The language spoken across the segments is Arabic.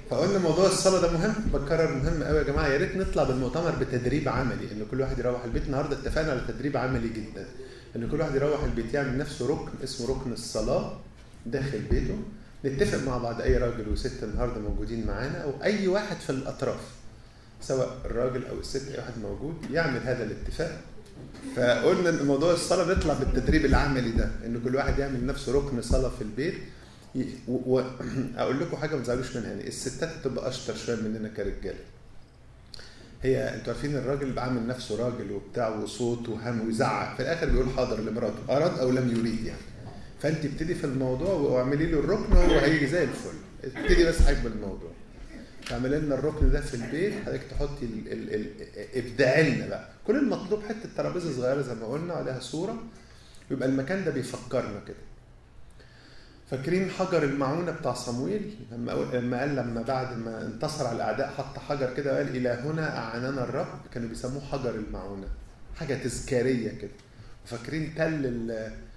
فقلنا موضوع الصلاه ده مهم، بكرر مهم قوي يا جماعه. يا ريت نطلع بالمؤتمر بتدريب عملي، ان كل واحد يروح البيت. النهارده اتفقنا على تدريب عملي جدا، ان كل واحد يروح البيت يعمل نفسه ركن اسمه ركن الصلاه داخل بيته. نتفق مع بعض، اي راجل وست النهارده موجودين معانا، او اي واحد في الاطراف، سواء الراجل او الست، اي واحد موجود يعمل هذا الاتفاق. فقلنا ان موضوع الصلاه نطلع بالتدريب العملي ده، ان كل واحد يعمل نفسه ركن صلاه في البيت. واقول لكم حاجه ما تزعلوش منها، يعني الستات تبقى اشطر شويه مننا كرجاله. هي انتوا عارفين الراجل اللي عامل نفسه راجل وبتاع وصوت وهم ويزعق، في الاخر بيقول حاضر لمراته، اراد او لم يريد يعني. فانت ابتدي في الموضوع واعملي له الركن وهو هيجي زي الفل. ابتدي بس حاجه بالموضوع، تعملي لنا الركن ده في البيت. حضرتك تحطي ابداعي لنا بقى. كل المطلوب حته ترابيزه صغيره زي ما قلنا عليها صوره، يبقى المكان ده بيفكرنا كده. فاكرين حجر المعونة بتاع صمويل لما بعد ما انتصر على الأعداء حط حجر كده وقال إلى هنا أعاننا الرب؟ كانوا بيسموه حجر المعونة، حاجة تذكارية كده. وفاكرين تل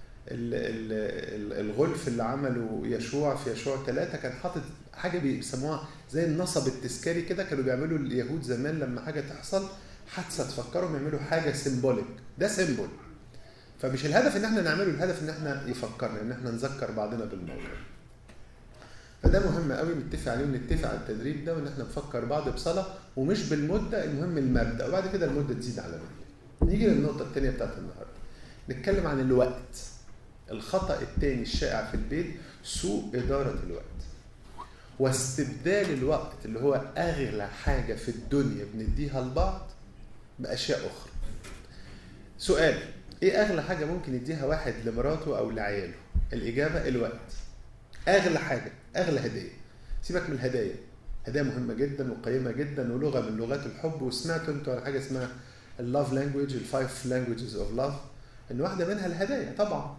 الغلف اللي عمله يشوع في يشوع 3 كان حاطط حاجة بيسموها زي النصب التذكاري كده. كانوا بيعملوا اليهود زمان لما حاجة تحصل حادثة تفكرهم يعملوا حاجة سيمبوليك. ده سيمبول. فمش الهدف ان احنا نعمله، الهدف ان احنا يفكرنا، ان احنا نذكر بعضنا بالموضوع. فده مهم قوي نتفق عليه، ونتفق على التدريب ده، وان احنا نفكر بعض بصلاه ومش بالمده. المهم المبدا، وبعد كده المده تزيد على مده. نيجي للنقطه الثانيه بتاعت النهارده، نتكلم عن الوقت. الخطا الثاني الشائع في البيت سوء اداره الوقت، واستبدال الوقت اللي هو اغلى حاجه في الدنيا بنديها لبعض باشياء اخرى. سؤال: ايه اغلى حاجه ممكن يديها واحد لمراته او لعياله؟ الاجابه الوقت. اغلى حاجه، اغلى هديه. سيبك من الهدايا، هدايا مهمه جدا وقيمه جدا ولغه من لغات الحب. وسمعتوا انتوا على حاجه اسمها اللاف لانجويج، الفايف لانجويجز اوف لاف، ان واحده منها الهدايا. طبعا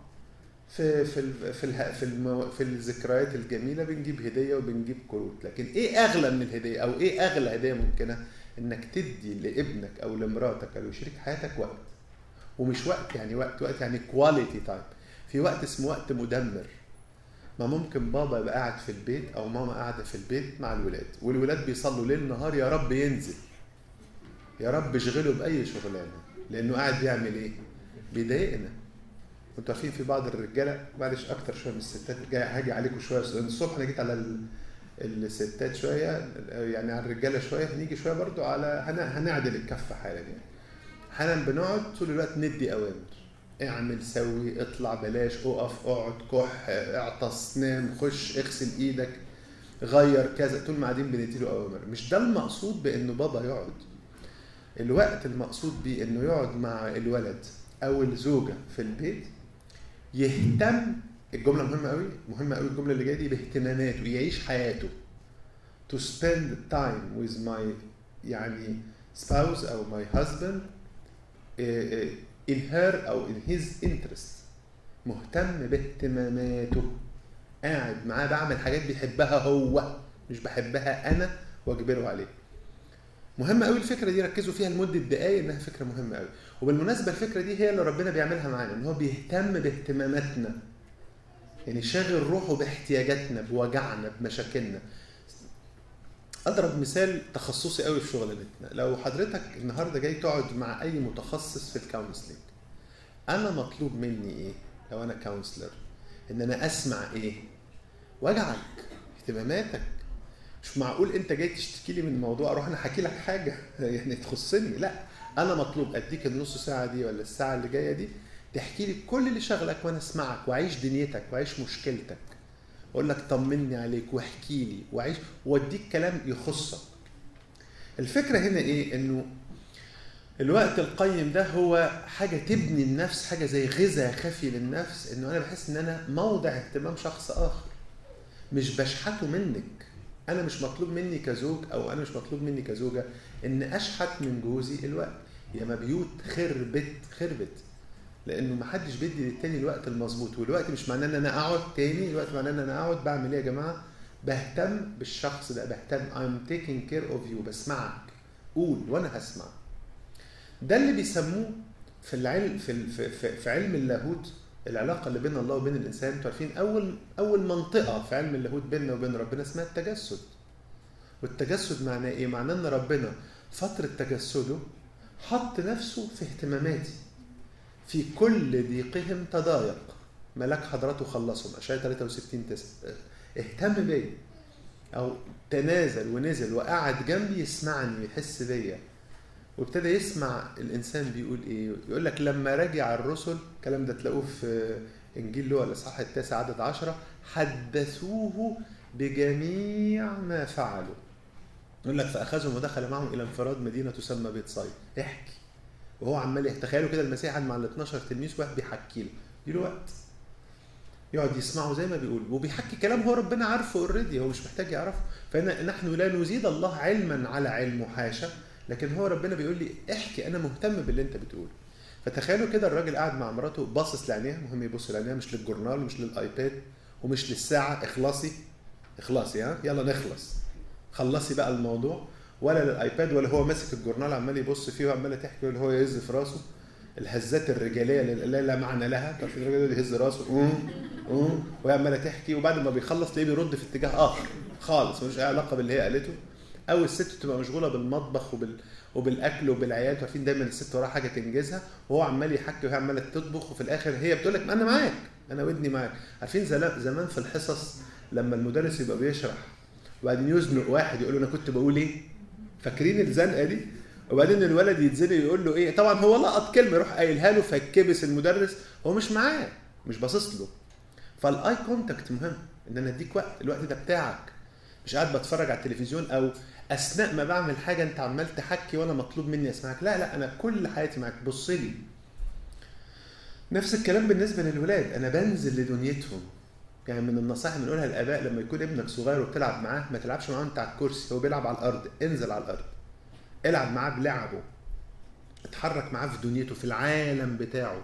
في الذكريات الجميله بنجيب هديه وبنجيب كروت، لكن ايه اغلى من الهديه، او ايه اغلى هديه ممكنه؟ انك تدي لابنك او لمراتك او لشريك حياتك وقت. ومش وقت يعني وقت يعني كواليتي تايم. في وقت اسمه وقت مدمر. ما ممكن بابا يبقى قاعد في البيت او ماما قاعده في البيت مع الولاد، والولاد بيصلوا ليل نهار يا رب ينزل، يا رب اشغله باي شغلانه، لانه قاعد بيعمل ايه؟ بيضايقنا. انتوا عارفين في بعض الرجاله، معلش اكتر شويه من الستات، هاجي عليكم شويه. الصبح انا جيت على الستات شويه، يعني على الرجاله شويه، هنيجي شويه برضو على هنعدل الكفه حالا. يعني احيانا بنقعد طول الوقت ندي اوامر: اعمل، سوي، اطلع، بلاش، اقف، اقعد، كح، اعطس، نام، خش، اغسل ايدك، غير كذا. طول ما قاعدين بنديله اوامر. مش ده المقصود بانه بابا يقعد. الوقت المقصود بيه انه يقعد مع الولد او الزوجه في البيت، يهتم. الجمله مهمه قوي، مهمه قوي الجمله اللي جايه دي، باهتماماته، يعيش حياته. to spend time with my يعني spouse او my husband in her أو in his interest. مهتم باهتماماته، قاعد معاه بعمل حاجات بيحبها هو، مش بحبها أنا واجبره عليه. مهمة قوي الفكرة دي، ركزوا فيها لمدة دقايق، إنها فكرة مهمة قوي. وبالمناسبة الفكرة دي هي اللي ربنا بيعملها معانا، إن هو بيهتم باهتماماتنا، يعني شاغل روحه باحتياجاتنا، بوجعنا، بمشاكلنا. أضرب مثال تخصصي قوي في شغلانتنا. لو حضرتك النهاردة جاي تقعد مع أي متخصص في الكونسلنج، أنا مطلوب مني إيه لو أنا كونسلر؟ إن أنا أسمع إيه؟ وجعك، اهتماماتك. مش معقول أنت جاي تشتكي لي من موضوع أروح أنا حكي لك حاجة يعني تخصني. لا، أنا مطلوب أديك النص ساعة دي ولا الساعة اللي جاية دي تحكي لي كل اللي شغلك، وأنا أسمعك وأعيش دنيتك وأعيش مشكلتك، اقول لك طمني عليك واحكي لي وعيش واديك كلام يخصك. الفكره هنا ايه؟ انه الوقت القيم ده هو حاجه تبني النفس، حاجه زي غذاء خفي للنفس، انه انا بحس ان انا موضع اهتمام شخص اخر، مش بشحته منك. انا مش مطلوب مني كزوج او انا مش مطلوب مني كزوجه ان اشحت من جوزي الوقت. ياما بيوت خربت لانه ما حدش بيدي للتاني الوقت المظبوط. والوقت مش معناه ان انا اقعد تاني، الوقت معناه ان انا اقعد بعمل ايه يا جماعه؟ بهتم بالشخص ده، بهتم، I'm taking care of you، بسمعك، قول وانا هسمع. ده اللي بيسموه في العلم في علم اللاهوت العلاقه اللي بين الله وبين الانسان. انتوا عارفين اول منطقه في علم اللاهوت بيننا وبين ربنا اسمها التجسد. والتجسد معناه ايه؟ معناه ان ربنا فترة تجسده حط نفسه في اهتماماتي، في كل ضيقهم تضايق ملاك حضرته خلصهم، اشعياء 63:9. اهتم بيا، او تنازل ونزل وقعد جنبي يسمعني ويحس بيا، وابتدى يسمع الانسان بيقول ايه. يقول لك لما رجع الرسل، الكلام ده تلاقوه في انجيل لوقا الاصحاح 9 عدد 10، حدثوه بجميع ما فعلوا. يقول لك فاخذهم ودخل معهم الى انفراد مدينه تسمى بيت صيد. احكي وهو عمال تخيلوا كده المسيح قاعد مع ال 12 تلميذ، واحد بيحكي له، يديله وقت يقعد يسمعه زي ما بيقول، وبيحكي كلام هو ربنا عارفه اوريدي، هو مش محتاج يعرفه. فنحن لا نزيد الله علما على علمه، حاشا، لكن هو ربنا بيقول لي احكي، انا مهتم باللي انت بتقوله. فتخيلوا كده الراجل قاعد مع مراته باصص لعينيها، مهم يبص لعينيها، مش للجورنال ومش للايباد ومش للساعه، اخلصي ها يلا نخلص، خلصي بقى الموضوع، ولا للايباد ولا هو ماسك الجورنال عمال يبص فيه وعماله تحكي ولا هو يهز في راسه الهزات الرجاليه اللي لا معنى لها. طب الراجل يهز راسه وهي عماله تحكي، وبعد ما بيخلص تلاقيه بيرد في اتجاه اخر خالص ملوش اي علاقه باللي هي قالته. او الست تبقى مشغوله بالمطبخ وبالاكل وبالعيال، عارفين دايما الست وراها حاجه تنجزها، وهو عمال يحكي وهي عماله تطبخ، وفي الاخر هي بتقول لك انا معاك، انا ودني معاك. عارفين زمان في الحصص لما المدرس يبقى بيشرح وبعدين يزنق واحد يقول له انا كنت بقول ايه؟ فاكرين الزنقه دي؟ وبعدين الولد يتزنق يقول له ايه؟ طبعا هو لقط كلمه يروح قايلها له، فيتكبس المدرس، هو مش معاه، مش باصص له. فالاي كونتاكت مهم، ان انا اديك وقت، الوقت ده بتاعك، مش قاعد بتفرج على التلفزيون او اثناء ما بعمل حاجه انت عمال تحكي وانا مطلوب مني اسمعك. لا انا كل حياتي معاك، بص لي. نفس الكلام بالنسبه للولاد، انا بنزل لدنيتهم. يعني من النصائح اللي بنقولها للاباء لما يكون ابنك صغير وبتلعب معاه، ما تلعبش معاه انت على الكرسي، هو بيلعب على الارض، انزل على الارض، العب معاه بلعبه، اتحرك معاه في دنيته، في العالم بتاعه.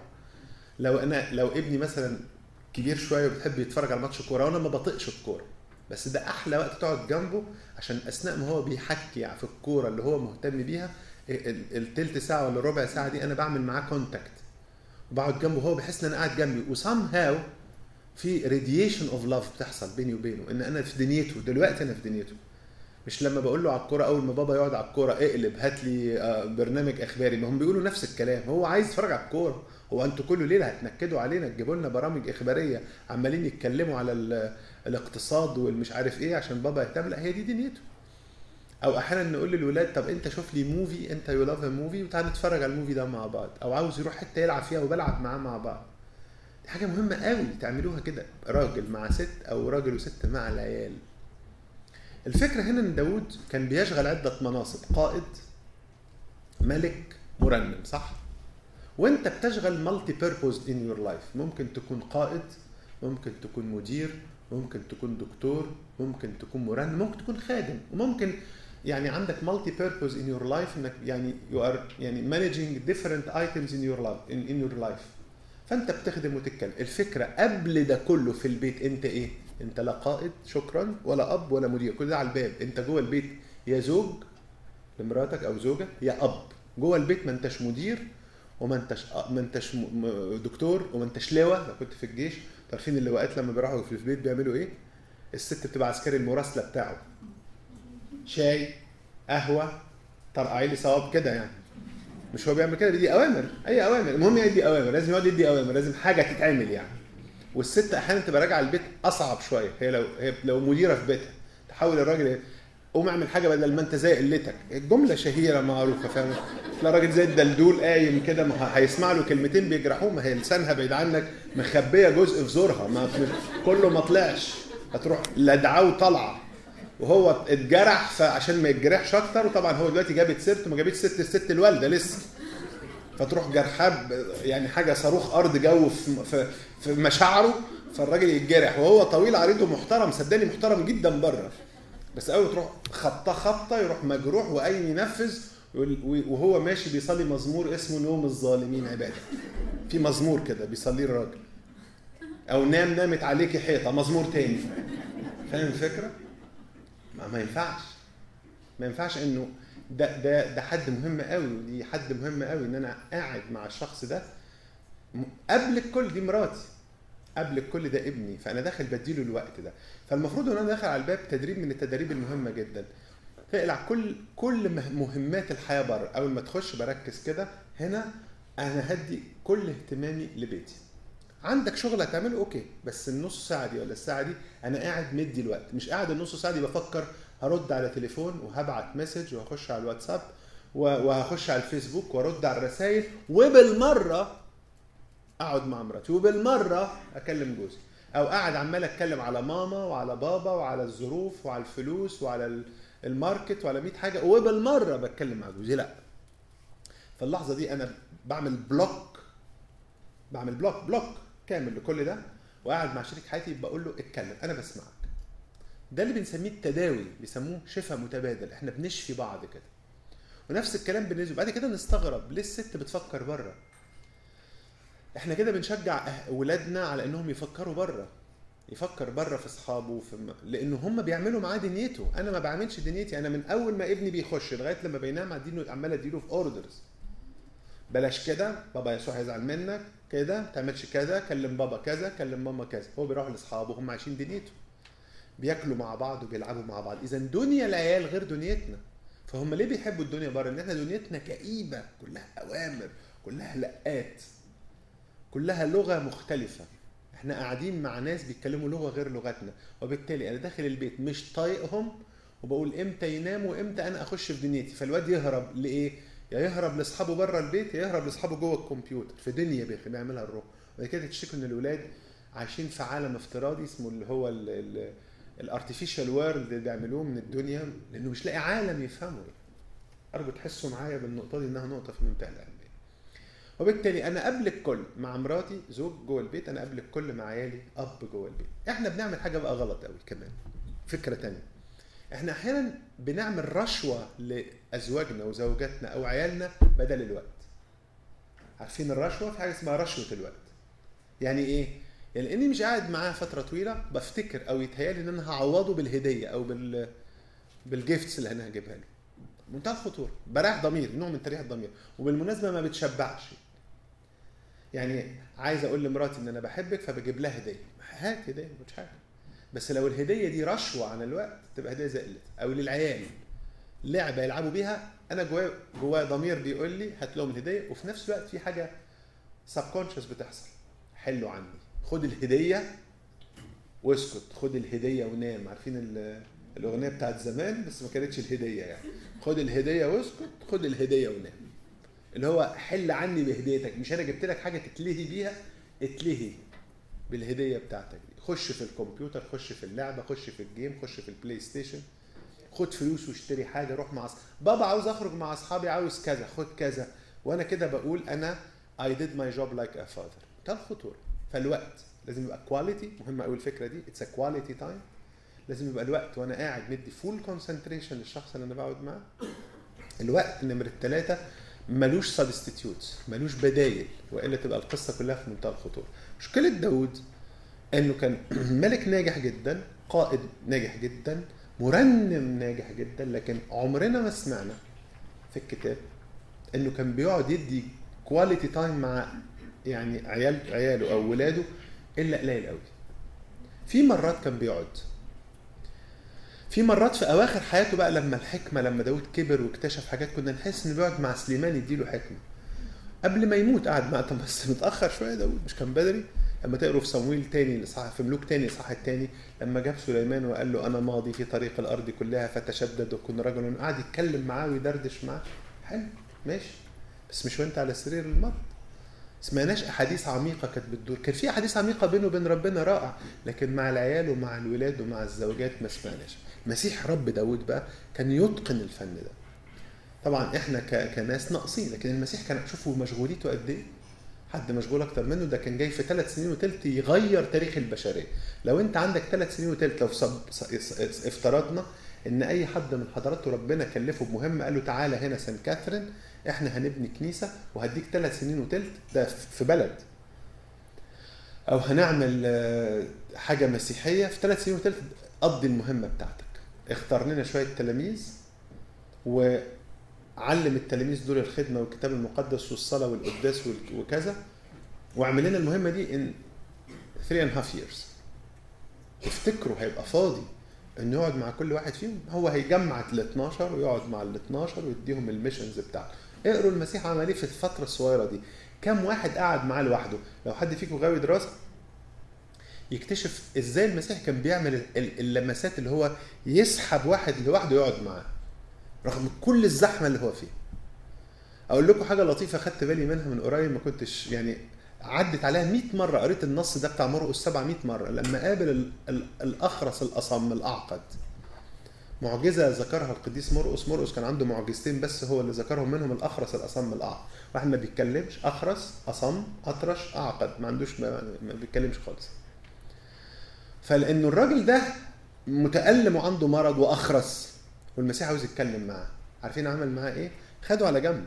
لو ابني مثلا كبير شويه وبتحب يتفرج على ماتش كوره وانا ما بطيقش الكوره، بس ده احلى وقت تقعد جنبه، عشان اثناء ما هو بيحكي في الكوره اللي هو مهتم بيها، التلت ساعه ولا ربع ساعه دي انا بعمل معاه كونتاكت، وبقعد جنبه، هو بيحس ان انا قاعد جنبي، وسام هاو في راديشن اوف لاف بتحصل بيني وبينه، ان انا في دنيته دلوقتي، انا في دنيته. مش لما بقول له على الكوره اول ما بابا يقعد على الكوره اقلب هات لي برنامج اخباري، ما هم بيقولوا نفس الكلام، هو عايز يتفرج على الكوره. هو انتوا كل ليله هتنكدوا علينا تجيبوا لنا برامج اخباريه عمالين يتكلموا على الاقتصاد والمش عارف ايه عشان بابا يهتم؟ لا، هي دي دنيته. او احيانا نقول للولاد طب انت شوف لي موفي، انت يو لاف موفي، وتعالى نتفرج على الموفي ده مع بعض، او عاوز يروح حته يلعب فيها وبلعب معاه مع بعض. دي حاجه مهمه قوي تعملوها كده، راجل مع ست او راجل وست مع العيال. الفكرة هنا ان داود كان بيشغل عدة مناصب، قائد، ملك، مرنم، صح؟ وانت بتشغل مالتي بيربوز ان يور لايف. ممكن تكون قائد، ممكن تكون مدير، ممكن تكون دكتور، ممكن تكون مرنم، ممكن تكون خادم، وممكن يعني عندك مالتي بيربوز ان يور لايف، انك يعني يو ار يعني مانجينج ديفرنت ايتمز ان يور لايف فانت بتخدم وتتكلم. الفكرة قبل ده كله في البيت انت ايه؟ انت لا قائد شكرا، ولا اب ولا مدير، كل ده على الباب. انت جوه البيت يا زوج لمراتك او زوجة، يا اب جوه البيت، ما انتش مدير وما انتش دكتور وما انتش لواء. لو كنت في الجيش عارفين اللواءات لما بيروحوا في البيت بيعملوا ايه؟ الست بتبقى عسكري المراسله بتاعه، شاي قهوه طرقعي لي صواب كده، يعني مش هو بيعمل كده، بيدي اوامر، اي اوامر، المهم يدي اوامر، لازم يقعد يدي اوامر، لازم حاجه تتعمل يعني. والست احيانا تبقى راجعه البيت اصعب شويه، هي لو مديره في بيتها تحاول الراجل قوم اعمل حاجه بدل ما انت زي قلتك، الجمله شهيره معروفه، فاهم؟ تلاقي راجل زي الدلدول قايم كده، ما هيسمع له كلمتين بيجرحوه، ما هي لسانها بعيد عنك مخبيه جزء في زورها، ما كله ما طلعش، هتروح لدعاه وطلعه، وهو اتجرح فعشان ما يتجرحش اكتر، وطبعا هو دلوقتي جابت سيرته، ما جابتش سيره الست الوالده لسه، فتروح جرحاه يعني حاجه صاروخ ارض جو في مشاعره، فالراجل يتجرح، وهو طويل عريض ومحترم، صدقني محترم جدا بره، بس اول تروح خبطه يروح مجروح وقايم ينفذ، وهو ماشي بيصلي مزمور اسمه نوم الظالمين عباده، في مزمور كده بيصليه الراجل، او نامت عليكي حيطه، مزمور تاني، فاهم الفكره؟ ما ينفعش انه ده حد مهم قوي، ودي حد مهم قوي ان انا قاعد مع الشخص ده قبل الكل، دي مراتي، قبل الكل ده ابني، فانا داخل بديله الوقت ده. فالمفروض ان انا داخل على الباب تدريب من التدريب المهمه جدا. تقلع كل مهمات الحياه بره. اول ما تخش بركز كده هنا، انا هدي كل اهتمامي لبيتي. عندك شغل هتعمله اوكي، بس النص ساعه دي ولا الساعه دي انا قاعد مدي الوقت، مش قاعد النص ساعه دي بفكر هرد على تليفون وهبعت مسج وهخش على الواتساب وهخش على الفيسبوك وارد على الرسائل، وبالمره اقعد مع مراتي، وبالمره اكلم جوزي، او قاعد عمال اتكلم على ماما وعلى بابا وعلى الظروف وعلى الفلوس وعلى الماركت وعلى 100 حاجه، وبالمره بتكلم مع جوزي. لا، في اللحظه دي انا بعمل بلوك كامل لكل ده، وقاعد مع شريك حياتي بقول له اتكلم، انا بسمعك. ده اللي بنسميه التداوي، بيسموه شفاء متبادل، احنا بنشفي بعض كده. ونفس الكلام بالنسبه بعد كده نستغرب ليه الست بتفكر بره. احنا كده بنشجع ولادنا على انهم يفكروا بره، يفكر بره في اصحابه لان هم بيعملوا معاه دنيته. انا ما بعملش دنيتي، انا من اول ما ابني بيخش لغايه لما بينام عمال اديله في اوردرز. بلاش كده، بابا يسوع هيزعل منك، كده ما تعملش كذا، كلم بابا كذا، كلم ماما كذا. هو بيروح لاصحابه، هم عايشين دنيته، بياكلوا مع بعض وبيلعبوا مع بعض. اذا دنيا العيال غير دنيتنا. فهم ليه بيحبوا الدنيا بره؟ ان احنا دنيتنا كئيبه، كلها اوامر، كلها لقات، كلها لغه مختلفه. احنا قاعدين مع ناس بيتكلموا لغه غير لغتنا، وبالتالي انا داخل البيت مش طايقهم، وبقول امتى يناموا وامتى انا اخش في دنيتي. فالواد يهرب لايه؟ يا يهرب لاصحابه بره البيت، يا يهرب لاصحابه جوه الكمبيوتر، في دنيا بيعملها الروح. وبعد كده تشتكوا ان الاولاد عايشين في عالم افتراضي اسمه اللي هو الارتفيشال وورلد اللي بيعملوه من الدنيا، لانه مش لاقي عالم يفهمه. ارجو تحسوا معايا بالنقطه دي، انها نقطه في منتهى الاهميه. وبالتالي انا قبل الكل مع مراتي زوج جوه البيت، انا قبل الكل مع عيالي اب جوه البيت. احنا بنعمل حاجه بقى غلط قوي كمان، فكره تانية. احنا احيانا بنعمل رشوه لازواجنا وزوجاتنا او عيالنا بدل الوقت. عارفين الرشوه؟ في حاجه اسمها رشوه الوقت. يعني ايه؟ يعني اني مش قاعد معاه فتره طويله بفتكر او يتهيالي ان انا هعوضه بالهديه او بالجيفتس اللي انا هجيبها له. منتهى الخطوره، بريح ضمير، نوع من تريح الضمير. وبالمناسبه ما بتشبعش. يعني عايز اقول لمراتي ان انا بحبك فبجيب لها هديه، هات هديه مش حاجه، بس لو الهديه دي رشوه عن الوقت تبقى هديه زائله. او للعيال لعبه يلعبوا بيها، انا جوايا ضمير بيقول لي هات لهم الهديه، وفي نفس الوقت في حاجه سبكونشس بتحصل، حلوا عني، خد الهديه واسكت، خد الهديه ونام. عارفين الاغنيه بتاعت زمان، بس ما كانتش الهديه يعني، خد الهديه واسكت، خد الهديه ونام. اللي هو حل عني بهديتك، مش انا جبت لك حاجه تتلهي بيها، اتلهي بالهديه بتاعتك دي. خش في الكمبيوتر، خش في اللعبه، خش في الجيم، خش في البلاي ستيشن، خد فلوس واشتري حاجه، روح مع بابا عاوز اخرج مع اصحابي، عاوز كذا، خد كذا. وانا كده بقول انا I did my job like a father. ده الخطوره. فالوقت لازم يبقى كواليتي، مهمه قوي الفكره دي، اتس ا كواليتي تايم. لازم يبقى الوقت وانا قاعد مدي فول كونسنتريشن للشخص اللي انا بقعد معاه. الوقت نمره 3 ملوش سبستيتيوتس، ملوش بدايل، والا تبقى القصه كلها في منتهى الخطوره. مشكله داود انه كان ملك ناجح جدا، قائد ناجح جدا، مرنم ناجح جدا، لكن عمرنا ما سمعنا في الكتاب انه كان بيقعد يدي كواليتي تايم مع يعني عياله او ولاده الا قليل قوي. في مرات كان بيقعد، في مرات في اواخر حياته بقى لما داود كبر واكتشف حاجات، كنا نحس انه بيقعد مع سليمان يديله حكمه. قبل ما يموت قعد معاه، بس متاخر شويه داود، مش كان بدري. لما تقروا في صمويل تاني في ملوك تاني الاصحاح التاني، لما جاب سليمان وقال له انا ماضي في طريق الارض كلها فتشدد وكن رجلا، قعد يتكلم معاه ويدردش معاه. حلو ماشي، بس مش وانت على سرير المرض. سمعناش احاديث عميقه كانت بتدور. كان في احاديث عميقه بينه وبين ربنا رائع، لكن مع العيال ومع الولاد ومع الزوجات ما سمعناش. مسيح رب داود بقى كان يتقن الفن ده. طبعا احنا كناس ناقصين، لكن المسيح كان شوفوا مشغوليته قد ايه. حد مشغول اكتر منه، ده كان جاي في 3 سنين وثلث يغير تاريخ البشريه. لو انت عندك 3 سنين وثلث، لو افترضنا ان اي حد من حضراته ربنا كلفه بمهمه، قال له تعالى هنا سان كاثرين احنا هنبني كنيسه وهديك 3 سنين وثلث، ده في بلد، او هنعمل حاجه مسيحيه في 3 سنين وثلث، قضي المهمه بتاعتك. اختار لنا شويه تلاميذ وعلم التلاميذ دول الخدمه والكتاب المقدس والصلاه والقداس وكذا، واعمل لنا المهمه دي in 3.5 years. تفتكروا هيبقى فاضي انه يقعد مع كل واحد فيهم. هو هيجمع ال12 ويقعد مع ال12 ويديهم الميشنز بتاعته. اقروا المسيح عمل ايه في الفتره الصغيره دي. كم واحد قعد معاه لوحده؟ لو حد فيكم غاوي دراسه يكتشف ازاي المسيح كان بيعمل اللمسات اللي هو يسحب واحد لوحده يقعد معاه رغم كل الزحمه اللي هو فيها. اقول لكم حاجه لطيفه خدت بالي منها من قريب، ما كنتش يعني عدت عليها 100 مره، قريت النص ده بتاع مرقس 700 مره. لما قابل الاخرس الاصم الاعقد، معجزه ذكرها القديس مرقس. مرقس كان عنده معجزتين بس هو اللي ذكرهم، منهم الاخرس الاصم الاعقد. واحد ما بيتكلمش، اخرس اصم اطرش اعقد، ما عندوش ما بيتكلمش خالص. فلانه الراجل ده متألم وعنده مرض واخرس والمسيح عاوز يتكلم معاه، عارفين عمل معاه ايه؟ خده على جنب.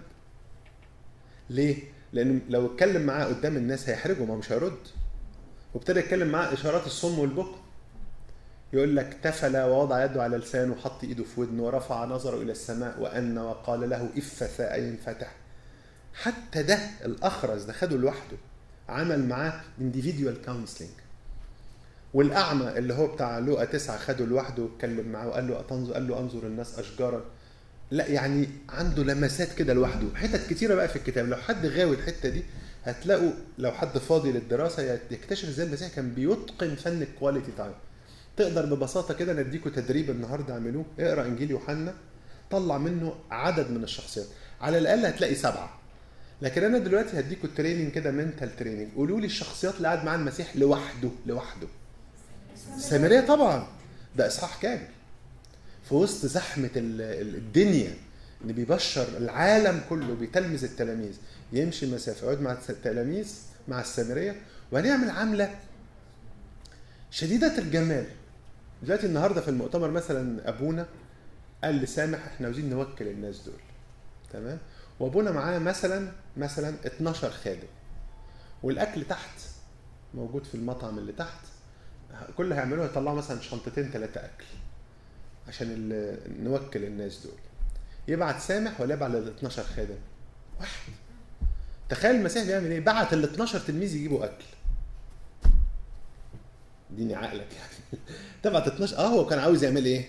ليه؟ لانه لو اتكلم معاه قدام الناس هيحرجه، ما مش هيرد. وابتدى يتكلم معاه اشارات الصم والبكم. يقول لك تفل ووضع يده على لسانه وحط ايده في ودنه ورفع نظره الى السماء وان وقال له افثا اي انفتح. حتى ده الاخرس ده خده لوحده، عمل معاه individual counseling. والاعمى اللي هو بتاع لوقا 9 خده لوحده واتكلم معاه وقال له انظر الناس اشجارا. لا يعني عنده لمسات كده لوحده. حتت كتيره بقى في الكتاب، لو حد غاوي الحته دي هتلاقوا، لو حد فاضي للدراسه يكتشف ازاي المسيح كان بيتقن فن الكواليتي تايم. تقدر ببساطه كده نديكوا تدريب النهارده اعملوه، اقرا انجيل يوحنا، طلع منه عدد من الشخصيات، على الاقل هتلاقي 7. لكن انا دلوقتي هديكوا التريننج كده، منتال تريننج. قولوا لي الشخصيات اللي قاعد مع المسيح لوحده. السامريه طبعا، ده اصحاح كامل في وسط زحمه الدنيا، اللي بيبشر العالم كله، بيتلمذ التلاميذ، يمشي مسافه يقعد مع التلاميذ مع السامريه. وهنعمل عمله شديده الجمال. دلوقتي النهارده في المؤتمر مثلا ابونا قال لسامح احنا عاوزين نوكل الناس دول، تمام؟ وابونا معاه مثلا 12 خادم، والاكل تحت موجود في المطعم اللي تحت. كل اللي هيعملوه يطلعوا مثلا 2-3 اكل عشان نوكل الناس دول. يبعت سامح ولا يبعت ال 12 خادم؟ واحد. تخيل المسيح بيعمل ايه؟ بعت ال 12 تلميذ يجيبوا اكل. اديني عقلك يعني. تبعت 12. هو كان عاوز يعمل ايه؟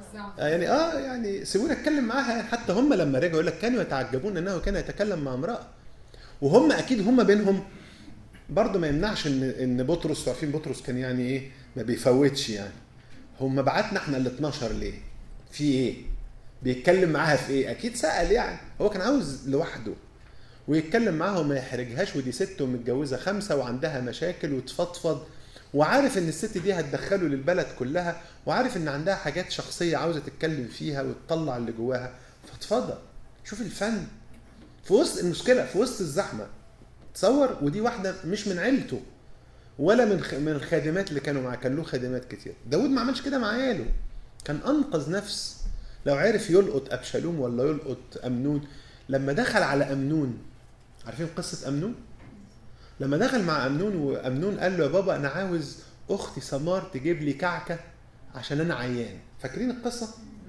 يعني سيبونا اتكلم معاها. حتى هم لما رجعوا يقول لك كانوا يتعجبون انه كان يتكلم مع امراه. وهم اكيد هم بينهم برضه ما يمنعش ان بطرس، عارفين بطرس كان يعني ايه؟ ما بيفوتش يعني. هم بعتنا احنا ال 12 ليه؟ في ايه؟ بيتكلم معاها في ايه؟ اكيد سأل يعني. هو كان عاوز لوحده ويتكلم معاها وما يحرجهاش، ودي ست ومتجوزه 5 وعندها مشاكل وتفضفض، وعارف ان الست دي هتدخله للبلد كلها، وعارف ان عندها حاجات شخصيه عاوزه تتكلم فيها وتطلع اللي جواها. فاتفضل شوف الفن في وسط المشكله، في وسط الزحمه. تصور، ودي واحده مش من عيلته ولا من الخادمات اللي كانوا معاه، كان له خادمات كتير. داود ما عملش كده مع عياله، كان انقذ نفس. لو عرف يلقط ابشالوم ولا يلقط امنون. لما دخل على امنون، عارفين قصه امنون؟ لما دخل مع امنون وامنون قال له يا بابا انا عاوز اختي سمار تجيب لي كعكه عشان انا عيان. فاكرين القصه؟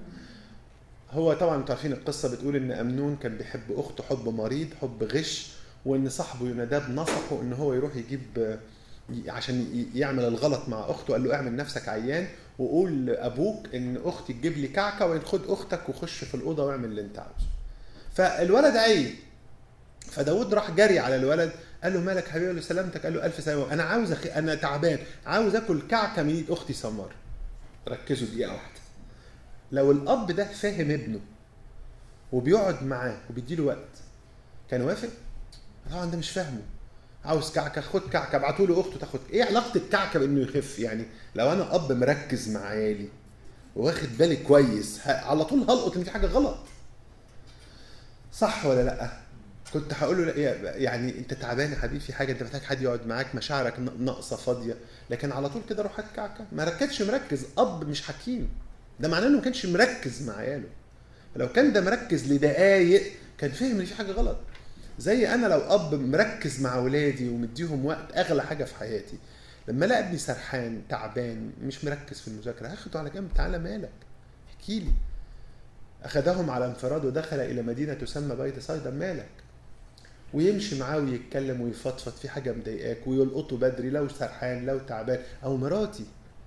هو طبعا انتوا عارفين القصه، بتقول ان امنون كان بيحب اخته حب مريض، حب غش، وان صاحبه يوناداب نصحه ان هو يروح يجيب عشان يعمل الغلط مع اخته. قال له اعمل نفسك عيان وقول لابوك ان اختي تجيب لي كعكه، وخد اختك وخش في الاوضه واعمل اللي انت عاوزه. فالولد عيل، فداود راح جري على الولد قال له مالك حبيبي؟ قال له سلامتك. قال له الف سلامه، انا عاوز انا تعبان، عاوز اكل كعكه من ايد اختي سمار. ركزوا دقيقه واحده. لو الاب ده فاهم ابنه وبيقعد معاه وبيديله وقت كان وافق؟ طبعا ده مش فاهمه. عاوز كعكه، خد كعكه. ابعتوا له اخته تاخد. ايه علاقه الكعكه بانه يخف يعني؟ لو انا اب مركز مع عيالي واخد بالي كويس على طول هلقط ان في حاجه غلط، صح ولا لا؟ كنت هقول له لا يعني انت تعبان يا حبيبي، في حاجه انت محتاج حد يقعد معاك، مشاعرك ناقصه فاضيه. لكن على طول كده روح هات كعكه. ما ركزش مركز. اب مش حكيم، ده معناه انه ما كانش مركز مع عياله. لو كان ده مركز لدقايق كان فهم ان في حاجه غلط. زي انا لو اب مركز مع اولادي ومديهم وقت، اغلى حاجه في حياتي، لما الاقي ابني سرحان تعبان مش مركز في المذاكره هاخده على جنب، تعالى مالك احكي لي. اخذهم على انفراد ودخل الى مدينه تسمى بيت صيدا، مالك؟ ويمشي معاه ويتكلم ويفضفض في حاجه مضايقاك ويلقطه بدري لو سرحان لو تعبان. او مراتي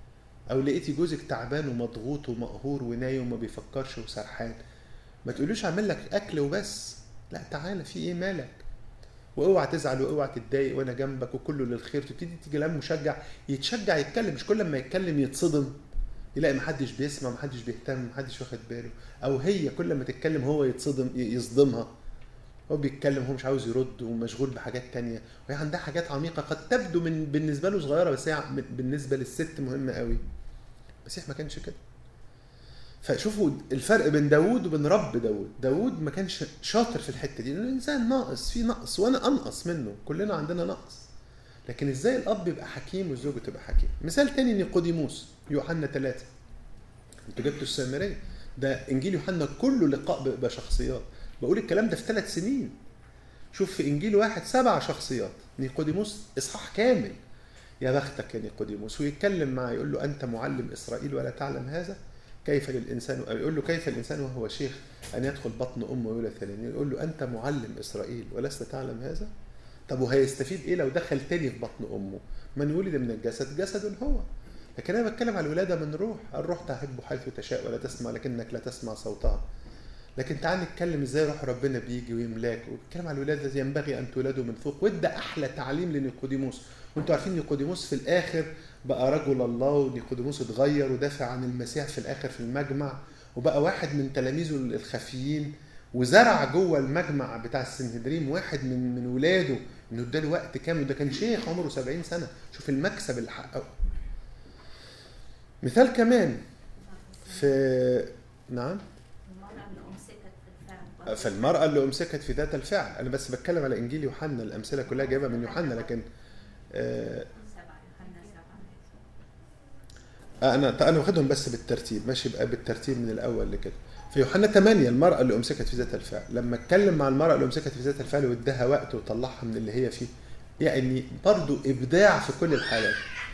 او لقيتي جوزك تعبان ومضغوط ومقهور ونايم وما بيفكرش وسرحان، ما تقولوش اعمل لك اكل وبس، لا تعالى في ايه مالك، واوعى تزعل واوعى تتضايق وانا جنبك وكله للخير. تبتدي تيجي كلام مشجع، يتشجع يتكلم، مش كل ما يتكلم يتصدم يلاقي محدش بيسمع، محدش بيهتم، محدش واخد باله، او هي كل ما تتكلم هو يتصدم يصدمها، هو بيتكلم هو مش عاوز يرد ومشغول بحاجات تانية، وهي عندها حاجات عميقة قد تبدو بالنسبة له صغيرة، بس هي بالنسبة للست مهمة قوي. المسيح ما كانش كده. فشوفوا الفرق بين داود وبين رب داود. داود ما كانش شاطر في الحتة دي، لأنه الإنسان ناقص، في نقص وأنا أنقص منه، كلنا عندنا نقص. لكن إزاي الأب يبقى حكيم والزوجة تبقى حكيم. مثال تاني نيقوديموس، يوحنا 3. انتوا جبتوا السامرية، ده إنجيل يوحنا كله لقاء بشخصيات. بقول الكلام ده في 3 سنين. شوف في إنجيل واحد 7 شخصيات. نيقوديموس إصحاح كامل، يا بختك يا نيقوديموس، ويتكلم معه يقول له أنت معلم إسرائيل ولا تعلم هذا؟ كيف للإنسان، يقول له كيف الإنسان وهو شيخ أن يدخل بطن أمه ويولد ثانيا؟ يقول له أنت معلم إسرائيل ولست تعلم هذا؟ طب وهيستفيد إيه لو دخل تاني في بطن أمه؟ من ولد من الجسد جسد هو. لكن أنا بتكلم على الولادة من روح، الروح تحب حيث تشاء ولا تسمع لكنك لا تسمع صوتها. لكن تعال نتكلم ازاي روح ربنا بيجي ويملاك، وبيتكلم على الولاده التي ينبغي ان تولدوا من فوق، وادى احلى تعليم لنيقوديموس. وانتوا عارفين نيقوديموس في الاخر بقى رجل الله، ونيقوديموس اتغير ودافع عن المسيح في الاخر في المجمع، وبقى واحد من تلاميذه الخفيين، وزرع جوه المجمع بتاع السنهدريم واحد من ولاده انه اداله وقت كامل، وده كان شيخ عمره 70 سنه. شوف المكسب اللي حققه. مثال كمان في نعم فالمرأة اللي أمسكت في ذات الفعل. أنا بس بتكلم على إنجيل يوحنا، الأمثلة كلها جايبة من يوحنا، لكن أنا واخدهم بس بالترتيب، ماشي بقى بالترتيب من الأول لكده. في يوحنا 8 المرأة اللي أمسكت في ذات الفعل، لما اتكلم مع المرأة اللي أمسكت في ذات الفعل واداها وقت وطلعها من اللي هي فيه، يعني برضو إبداع في كل الحالات.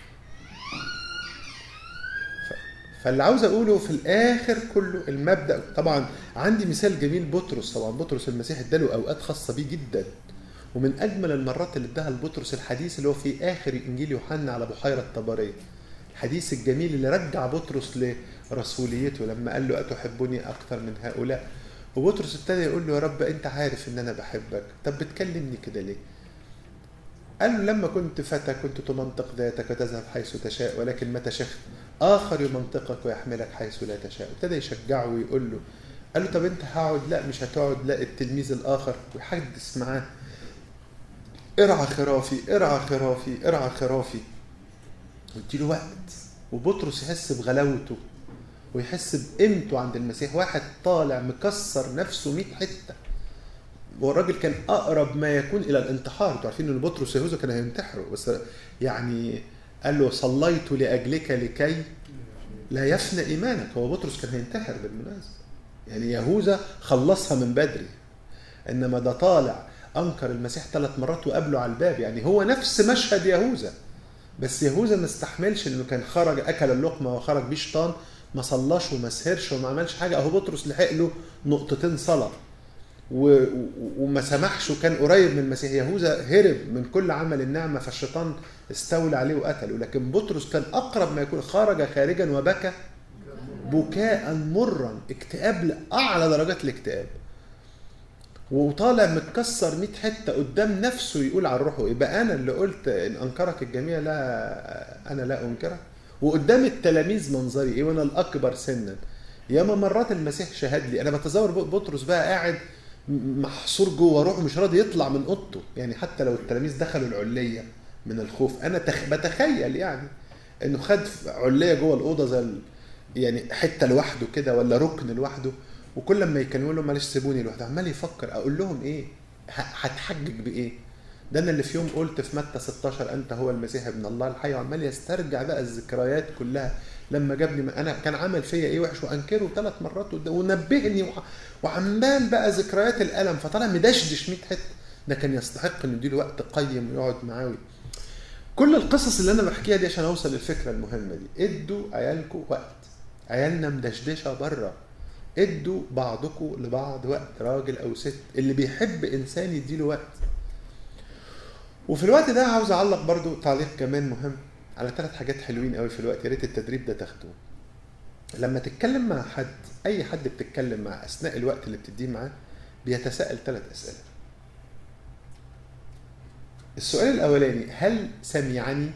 فاللي عاوز اقوله في الاخر كله المبدا. طبعا عندي مثال جميل، بطرس. طبعا بطرس المسيح اداله اوقات خاصه بيه جدا، ومن اجمل المرات اللي اداها لبطرس الحديث اللي هو في اخر انجيل يوحنا على بحيره طبريه، الحديث الجميل اللي رجع بطرس لرسوليته لما قال له اتحبني اكثر من هؤلاء. وبطرس ابتدى يقول له يا رب انت عارف ان انا بحبك، طب بتكلمني كده ليه؟ قال له لما كنت فتى كنت تمنطق ذاتك وتذهب حيث تشاء، ولكن متى شخت آخر يمنطقك ويحملك حيث لا تشاء. ابتدى يشجعه ويقول له، قال له طب انت هقعد؟ لا مش هتقعد، لا التلميذ الآخر، ويحدث معاه ارعى خرافي ارعى خرافي ارعى خرافي، واديله وقت. وبطرس يحس بغلاوته ويحس بقيمته عند المسيح، واحد طالع مكسر نفسه 100 حته، والراجل كان اقرب ما يكون الى الانتحار. انتوا عارفين ان بطرس يهوذا كان هينتحره، بس يعني قال له صليت لاجلك لكي لا يفنى ايمانك. هو بطرس كان هينتحر بالمناسبه، يعني يهوذا خلصها من بدري، انما ده طالع انكر المسيح 3 مرات وقابله على الباب. يعني هو نفس مشهد يهوذا، بس يهوذا ما استحملش انه كان خرج اكل اللقمه وخرج بيه شيطان، ما صلاش وما سهرش وما عملش حاجه. اهو بطرس لحق له نقطتين صلاه وما سمحش، وكان قريب من المسيح. يهوذا هرب من كل عمل النعمه، فالشيطان استولى عليه وقتله. لكن بطرس كان اقرب ما يكون، خرج خارجا وبكى بكاء مرا، اكتئاب لاعلى درجات الاكتئاب، وطالع متكسر 100 حته قدام نفسه، يقول عن روحه يبقى انا اللي قلت ان انكرك الجميع لا انا لا انكرك، وقدام التلاميذ منظري ايه وانا الاكبر سنا. ياما مرات المسيح شهد لي. انا بتصور بطرس بقى قاعد محصور جوه روحه، مش راضي يطلع من اوضته، يعني حتى لو التلاميذ دخلوا العليه من الخوف، انا بتخيل يعني انه خد عليه جوه الاوضه زي يعني حته لوحده كده ولا ركن لوحده، وكل ما يكلموا له معلش سيبوني لوحدي، عمال يفكر اقول لهم ايه، هتحجج بايه؟ ده انا اللي في يوم قلت في متى 16 انت هو المسيح ابن الله الحي، وعمال يسترجع بقى الذكريات كلها لما جابني انا كان عمل فيا ايه وحش وانكره 3 مرات ونبهني، وعمال بقى ذكريات الالم، فطلع مدشدش 100 حته. ده كان يستحق ان نديله وقت قيم ويقعد معاه. كل القصص اللي انا بحكيها دي عشان اوصل للفكره المهمه دي. ادوا عيالكم وقت، عيالنا مدشدشه بره، ادوا بعضكم لبعض وقت، راجل او ست، اللي بيحب انسان يديله وقت. وفي الوقت ده عاوز اعلق برضو تعليق كمان مهم. على 3 حاجات حلوين قوي في الوقت، يا ريت التدريب ده تاخدوه. لما تتكلم مع حد، اي حد بتتكلم مع اثناء الوقت اللي بتديه معاه، بيتساءل 3 اسئله. السؤال الاولاني: هل سمعني؟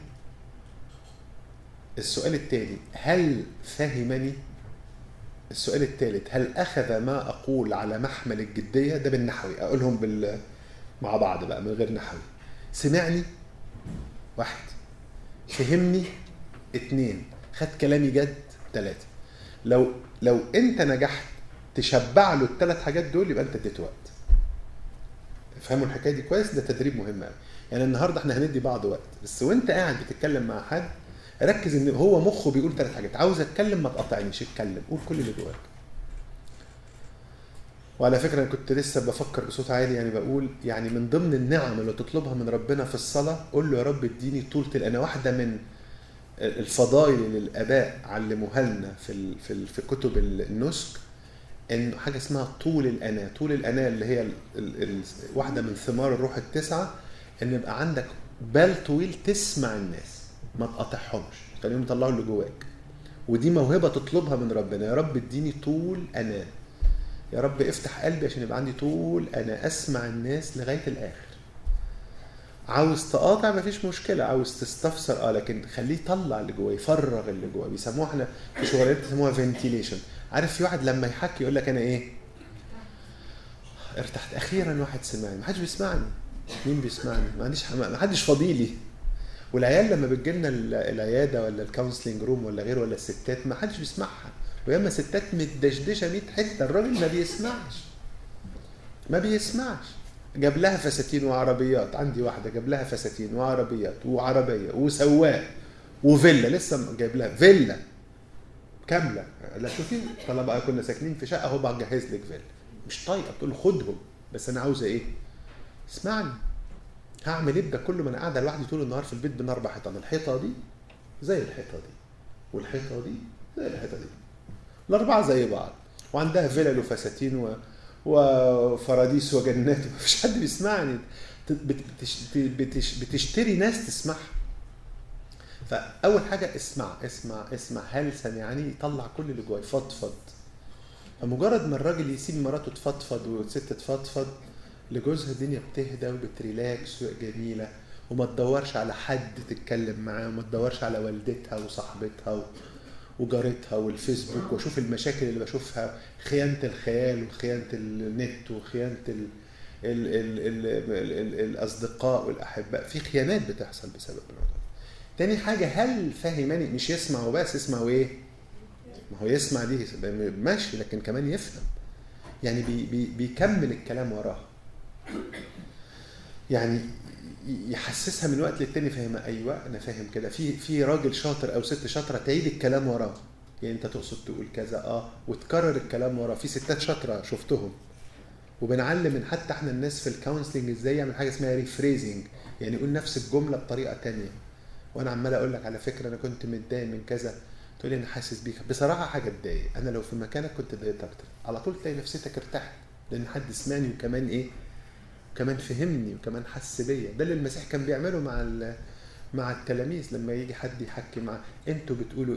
السؤال الثاني: هل فهمني؟ السؤال الثالث: هل اخذ ما اقول على محمل الجديه؟ ده بالنحوي، اقولهم مع بعض بقى من غير نحوي. سمعني 1، فهمني 2، خد كلامي جد 3. لو انت نجحت تشبع له ال3 حاجات دول، يبقى انت اديته وقت. فهموا الحكايه دي كويس؟ ده تدريب مهم قوي. يعني النهارده احنا هندي بعض وقت، بس وانت قاعد بتتكلم مع حد ركز ان هو مخه بيقول 3 حاجات. عاوز اتكلم، ما تقاطعنيش، اتكلم، قول كل اللي جواك. وعلى فكره انا كنت لسه بفكر بصوت عالي، يعني بقول يعني من ضمن النعم اللي تطلبها من ربنا في الصلاه، قول له يا رب اديني طولة الأنا. واحده من الفضائل اللي الاباء علموها لنا في كتب النسك، ان حاجه اسمها طول الأنا. طول الأنا اللي هي واحده من ثمار الروح ال9، ان يبقى عندك بال طويل تسمع الناس، ما تقاطعهمش، خليهم يطلعوا اللي جواك. ودي موهبه تطلبها من ربنا، يا رب اديني طول أنا، يا رب افتح قلبي عشان يبقى عندي طول أنا، اسمع الناس لغايه الاخر. عاوز تقاطع مفيش مشكله، عاوز تستفسر لكن خليه يطلع اللي جواه، يفرغ اللي جواه. بيسموها احنا في شغلانات بيسموها فنتيليشن. عارف في واحد لما يحكي يقول لك انا ايه؟ ارتحت، اخيرا واحد سمعني. ما حدش بيسمعني. مين بيسمعني؟ ما حدش فاضيلي. والعيال لما بتجيلنا العياده ولا الكونسلنج روم ولا غيره، ولا الستات، ما حدش بيسمعها. وياما ستات متدشدشه 100 حته، الراجل ما بيسمعش. جاب لها فساتين وعربيات، عندي واحده جاب لها فساتين وعربيات وعربيه وسواق وفيلا، لسه جايب لها فيلا كامله. لا شوفي، طالما كنا ساكنين في شقه اهو بجهز لك فيلا. مش طايقه، بتقول خدهم، بس انا عاوزه ايه؟ اسمعني. هعمل ايه ده كله؟ ما انا قاعده لوحدي طول النهار في البيت بين 4 حيطان، الحيطه دي زي الحيطه دي، والحيطه دي زي الحيطه دي، ال4 زي بعض، وعندها فيلل وفساتين وفراديس وجنات، مفيش حد بيسمعني. بتشتري ناس تسمعها. فاول حاجه اسمع اسمع اسمع. هل سمعني؟ يطلع كل اللي جواه، يفضفض. فمجرد ما الراجل يسيب مراته تفضفض والست تفضفض لجوزها، الدنيا بتهدى وبتريلاكس وجميله، وما تدورش على حد تتكلم معاه، وما تدورش على والدتها وصاحبتها وجارتها والفيسبوك، واشوف المشاكل اللي بشوفها، خيانه الخيال وخيانه النت وخيانه الاصدقاء والاحباء. في خيانات بتحصل بسبب الموضوع. تاني حاجه: هل فهمني؟ مش يسمع وبس، يسمع وايه؟ ما هو يسمع دي ماشي، لكن كمان يفهم. يعني بيكمل الكلام وراها، يعني يحسسها من وقت للتاني فاهمه. ايوه انا فاهم كده. في راجل شاطر او ست شاطره تعيد الكلام وراه، يعني انت تقصد تقول كذا وتكرر الكلام وراه. في ستات شاطره شفتهم، وبنعلم من حتى احنا الناس في الكونسلنج ازاي يعمل حاجه اسمها ريفريزنج، يعني يقول نفس الجمله بطريقه تانية. وانا عمال اقول لك على فكره انا كنت متضايق من كذا، تقول لي انا حاسس بيك. بصراحه حاجه تضايق، انا لو في مكانك كنت ضايقت اكتر. على طول تلاقي نفسيتك ارتاحت، لان حد سمعني وكمان ايه، كمان فهمني وكمان حس بيا. ده اللي المسيح كان بيعمله مع التلاميذ. لما يجي حد يحكي معاه، انتوا بتقولوا